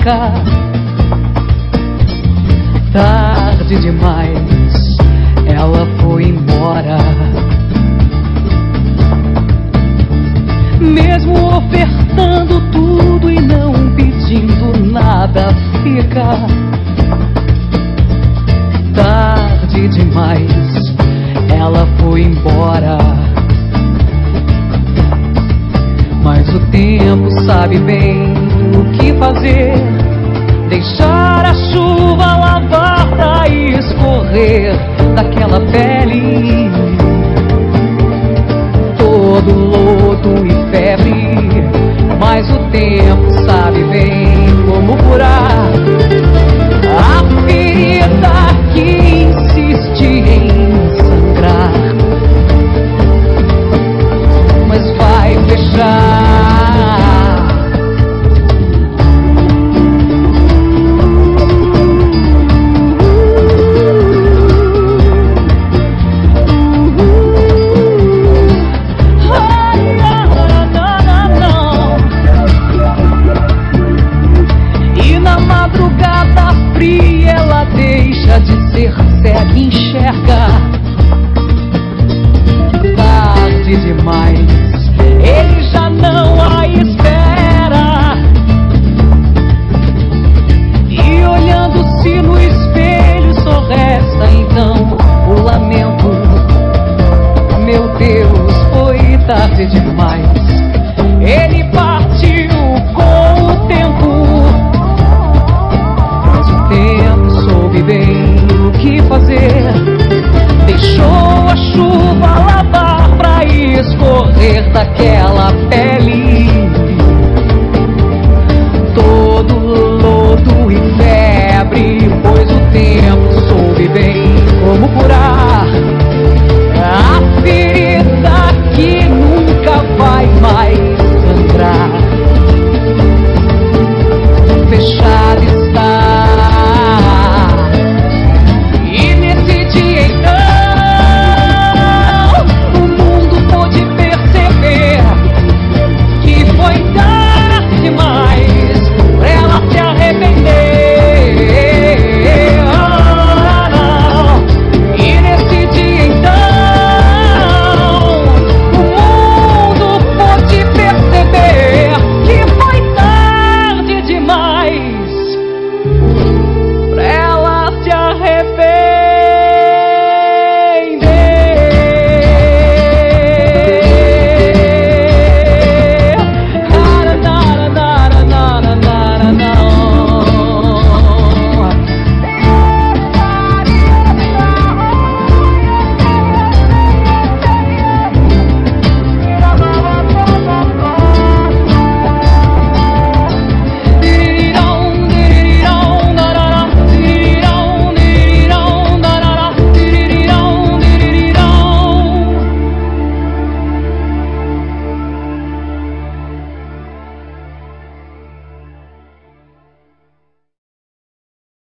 fica. Tarde demais, ela foi embora. Mesmo ofertando tudo e não pedindo nada, fica. Tarde demais, ela foi embora. Mas o tempo sabe bem o que fazer. Deixar a chuva lavar pra escorrer daquela pele. Todo lodo e febre, mas o tempo sabe bem como curar a ferida que insiste em sangrar. Mas vai fechar. Ela deixa de ser cega e enxerga. Tarde demais, ele já não a espera. E olhando-se no espelho só resta então o lamento. Meu Deus, foi tarde demais. Ele partiu com o tempo. Soube bem o que fazer. Deixou a chuva lavar pra escorrer daquela pele. Todo lodo e febre, pois o tempo soube bem